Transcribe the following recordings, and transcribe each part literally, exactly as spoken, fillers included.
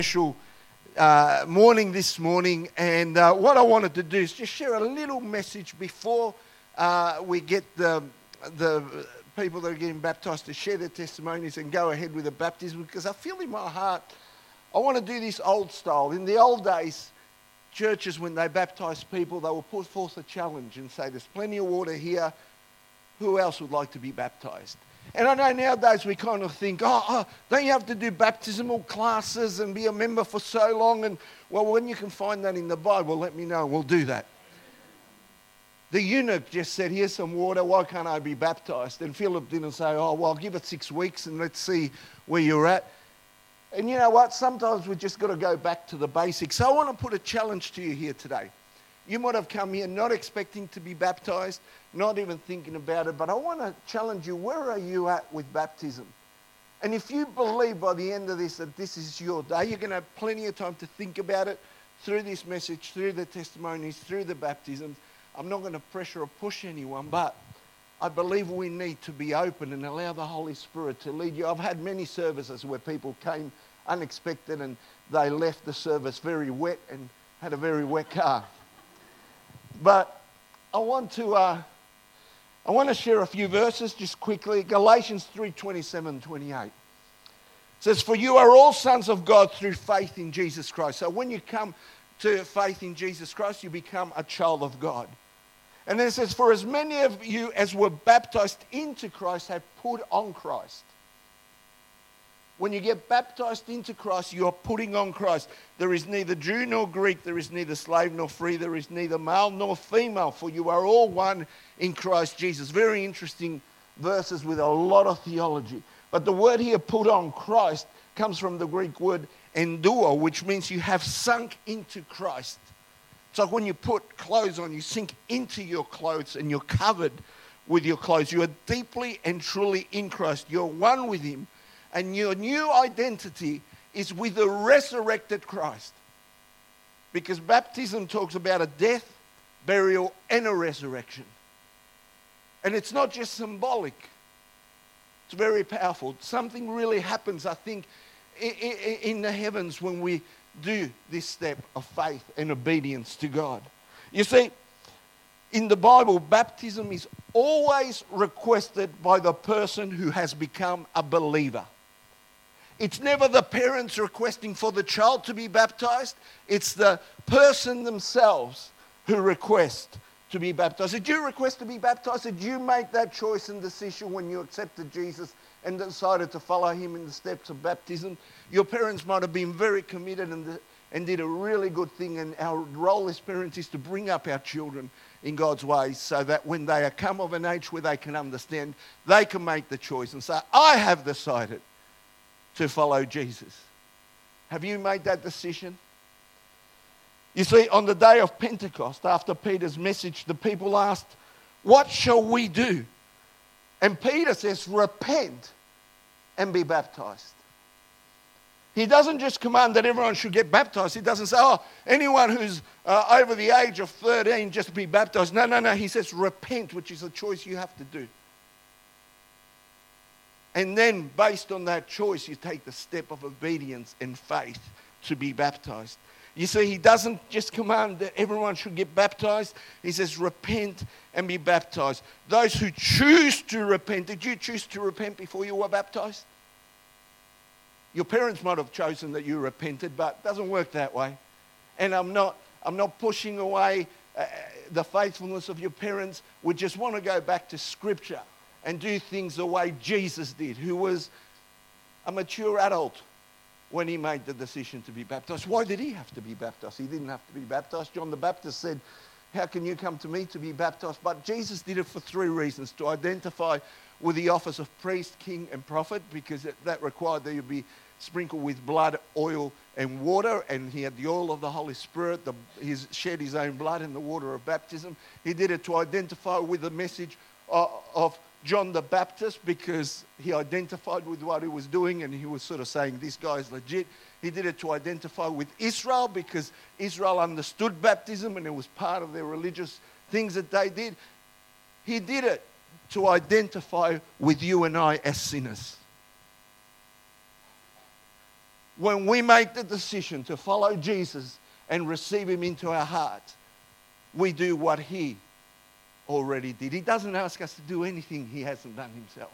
Special uh, morning this morning, and uh, what I wanted to do is just share a little message before uh, we get the the people that are getting baptized to share their testimonies and go ahead with the baptism, because I feel in my heart I want to do this old style. In the old days, churches, when they baptized people, they would put forth a challenge and say, there's plenty of water here, who else would like to be baptized? And I know nowadays we kind of think, oh, oh, don't you have to do baptismal classes and be a member for so long? And, well, when you can find that in the Bible, let me know, we'll do that. The eunuch just said, here's some water, why can't I be baptized? And Philip didn't say, oh, well, give it six weeks and let's see where you're at. And you know what? Sometimes we've just got to go back to the basics. So I want to put a challenge to you here today. You might have come here not expecting to be baptized, not even thinking about it, but I want to challenge you, where are you at with baptism? And if you believe by the end of this that this is your day, you're going to have plenty of time to think about it through this message, through the testimonies, through the baptisms. I'm not going to pressure or push anyone, but I believe we need to be open and allow the Holy Spirit to lead you. I've had many services where people came unexpected and they left the service very wet and had a very wet car. But I want to uh, I want to share a few verses just quickly. Galatians three twenty-seven, twenty-eight. It says, for you are all sons of God through faith in Jesus Christ. So when you come to faith in Jesus Christ, you become a child of God. And then it says, for as many of you as were baptized into Christ have put on Christ. When you get baptized into Christ, you are putting on Christ. There is neither Jew nor Greek, there is neither slave nor free, there is neither male nor female, for you are all one in Christ Jesus. Very interesting verses with a lot of theology. But the word here, put on Christ, comes from the Greek word enduo, which means you have sunk into Christ. It's like when you put clothes on, you sink into your clothes and you're covered with your clothes. You are deeply and truly in Christ. You're one with Him. And your new identity is with the resurrected Christ. Because baptism talks about a death, burial, and a resurrection. And it's not just symbolic. It's very powerful. Something really happens, I think, in the heavens when we do this step of faith and obedience to God. You see, in the Bible, baptism is always requested by the person who has become a believer. It's never the parents requesting for the child to be baptized. It's the person themselves who request to be baptized. Did you request to be baptized? Did you make that choice and decision when you accepted Jesus and decided to follow Him in the steps of baptism? Your parents might have been very committed and, and did a really good thing. And our role as parents is to bring up our children in God's ways so that when they are come of an age where they can understand, they can make the choice and say, I have decided to follow Jesus. Have you made that decision? You see, on the day of Pentecost, after Peter's message, the people asked, what shall we do? And Peter says, repent and be baptized. He doesn't just command that everyone should get baptized. He doesn't say, oh, anyone who's uh, over the age of thirteen, just be baptized. No, no, no. He says, repent, which is a choice you have to do. And then, based on that choice, you take the step of obedience and faith to be baptized. You see, He doesn't just command that everyone should get baptized. He says, repent and be baptized. Those who choose to repent, did you choose to repent before you were baptized? Your parents might have chosen that you repented, but it doesn't work that way. And I'm not, I'm not pushing away uh, the faithfulness of your parents. We just want to go back to Scripture and do things the way Jesus did, who was a mature adult when He made the decision to be baptized. Why did He have to be baptized? He didn't have to be baptized. John the Baptist said, how can you come to me to be baptized? But Jesus did it for three reasons. To identify with the office of priest, king, and prophet, because that required that you be sprinkled with blood, oil, and water. And He had the oil of the Holy Spirit. The, he shed His own blood in the water of baptism. He did it to identify with the message of, of John the Baptist, because he identified with what he was doing and he was sort of saying, this guy is legit. He did it to identify with Israel, because Israel understood baptism and it was part of their religious things that they did. He did it to identify with you and I as sinners. when we make the decision to follow Jesus and receive him into our heart, we do what he already did. He doesn't ask us to do anything he hasn't done himself.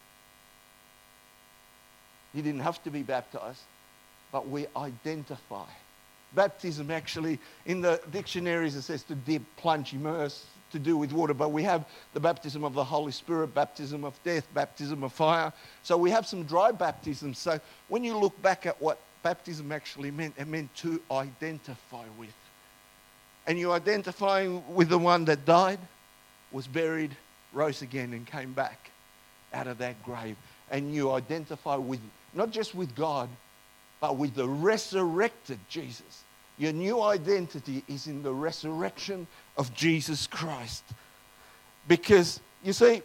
He didn't have to be baptized, but we identify. Baptism actually, in the dictionaries it says to dip, plunge, immerse, to do with water, but we have the baptism of the Holy Spirit, baptism of death, baptism of fire. So we have some dry baptisms. So when you look back at what baptism actually meant, it meant to identify with. And you identify with the one that died, was buried, rose again and came back out of that grave. And you identify with, not just with God, but with the resurrected Jesus. Your new identity is in the resurrection of Jesus Christ. Because, you see,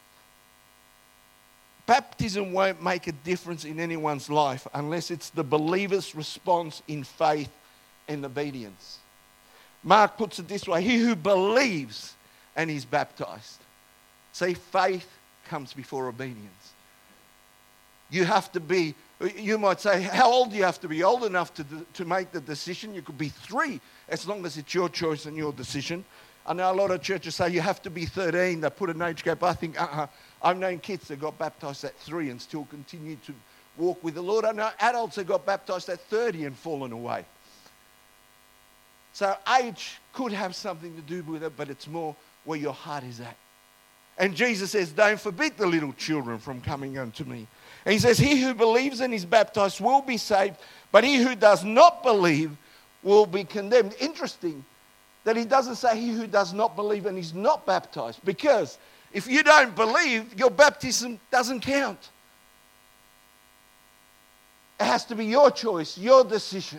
baptism won't make a difference in anyone's life unless it's the believer's response in faith and obedience. Mark puts it this way: he who believes and is baptized. See, faith comes before obedience. You have to be, you might say, how old do you have to be? Old enough to, to make the decision? You could be three, as long as it's your choice and your decision. I know a lot of churches say you have to be thirteen. They put an age gap. I think, uh-uh. I've known kids that got baptized at three and still continue to walk with the Lord. I know adults that got baptized at thirty and fallen away. So age could have something to do with it, but it's more where your heart is at. And Jesus says, don't forbid the little children from coming unto me. And he says, he who believes and is baptized will be saved, but he who does not believe will be condemned. Interesting that he doesn't say he who does not believe and is not baptized, because if you don't believe, your baptism doesn't count. It has to be your choice, your decision.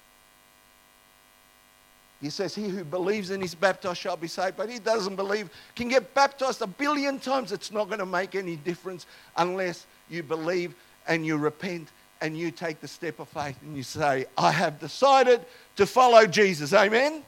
He says, he who believes and is baptized shall be saved, but he doesn't believe can get baptized a billion times. It's not going to make any difference unless you believe and you repent and you take the step of faith and you say, I have decided to follow Jesus. Amen?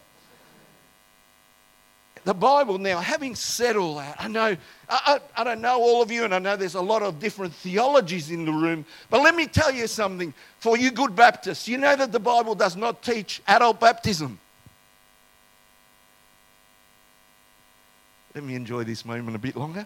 The Bible now, having said all that, I know, I, I, I don't know all of you, and I know there's a lot of different theologies in the room, but let me tell you something. For you good Baptists, you know that the Bible does not teach adult baptism. Let me enjoy this moment a bit longer.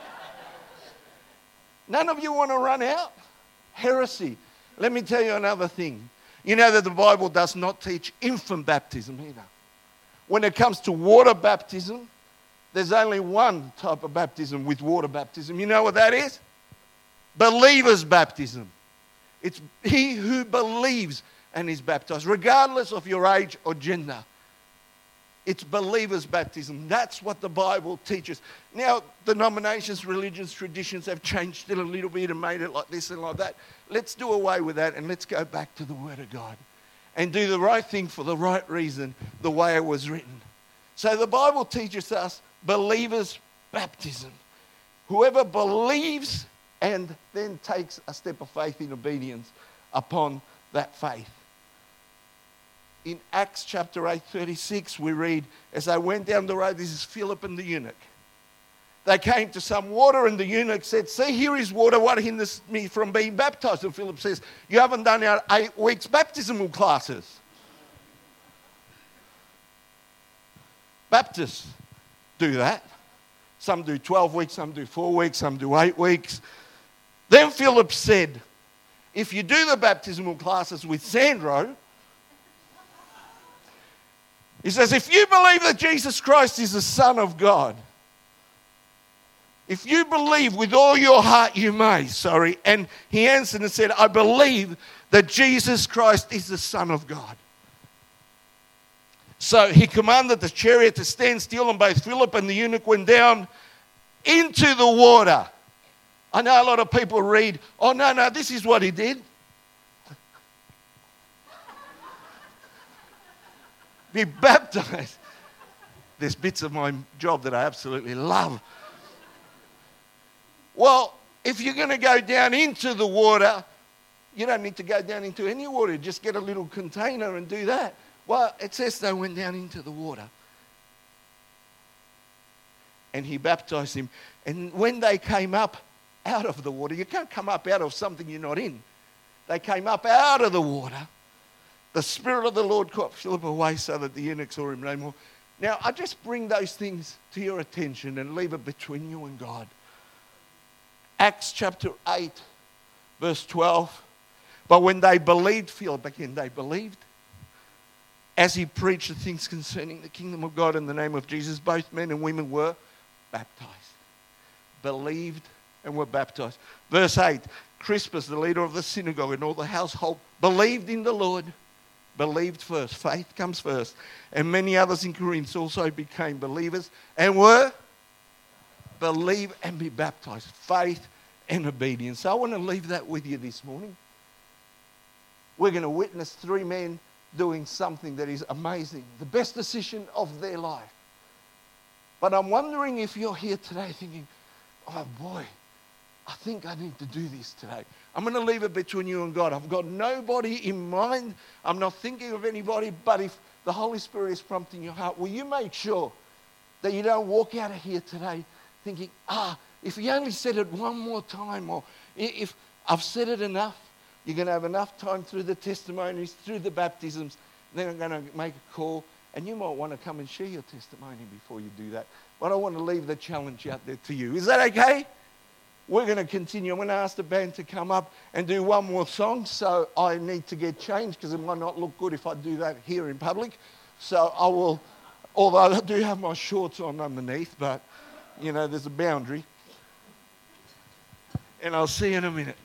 None of you want to run out? Heresy. Let me tell you another thing. You know that the Bible does not teach infant baptism either. When it comes to water baptism, there's only one type of baptism with water baptism. You know what that is? Believer's baptism. It's he who believes and is baptized, regardless of your age or gender. It's believer's baptism. That's what the Bible teaches. Now, denominations, religions, traditions have changed it a little bit and made it like this and like that. Let's do away with that and let's go back to the Word of God and do the right thing for the right reason, the way it was written. So the Bible teaches us believer's baptism. Whoever believes and then takes a step of faith in obedience upon that faith. In Acts chapter eight, thirty-six, we read, as they went down the road, this is Philip and the eunuch. They came to some water and the eunuch said, see, here is water. What hinders me from being baptized? And Philip says, you haven't done our eight weeks baptismal classes. Baptists do that. Some do twelve weeks, some do four weeks, some do eight weeks. Then Philip said, if you do the baptismal classes with Sandro, he says, if you believe that Jesus Christ is the Son of God, if you believe with all your heart you may, sorry, and he answered and said, I believe that Jesus Christ is the Son of God. So he commanded the chariot to stand still, and both Philip and the eunuch went down into the water. I know a lot of people read, oh no, no, this is what he did. Be baptized. There's bits of my job that I absolutely love. Well, if you're going to go down into the water, you don't need to go down into any water. Just get a little container and do that. Well, it says they went down into the water. And he baptized him. And when they came up out of the water, you can't come up out of something you're not in. They came up out of the water. The Spirit of the Lord caught Philip away so that the eunuch saw him no more. Now, I just bring those things to your attention and leave it between you and God. Acts chapter eight, verse twelve. But when they believed Philip, again, they believed, as he preached the things concerning the kingdom of God in the name of Jesus, both men and women were baptized. Believed and were baptized. Verse eight, Crispus, the leader of the synagogue, and all the household believed in the Lord. Believed first. Faith comes first. And many others in Corinth also became believers and were believe and be baptized. Faith and obedience. So I want to leave that with you this morning. We're going to witness three men doing something that is amazing. The best decision of their life. But I'm wondering if you're here today thinking, oh boy, I think I need to do this today. I'm going to leave it between you and God. I've got nobody in mind. I'm not thinking of anybody. But if the Holy Spirit is prompting your heart, will you make sure that you don't walk out of here today thinking, ah, if he only said it one more time, or if I've said it enough, you're going to have enough time through the testimonies, through the baptisms, then I'm going to make a call, and you might want to come and share your testimony before you do that. But I want to leave the challenge out there to you. Is that okay? We're going to continue. I'm going to ask the band to come up and do one more song. So I need to get changed because it might not look good if I do that here in public. So I will, although I do have my shorts on underneath, but, you know, there's a boundary. And I'll see you in a minute.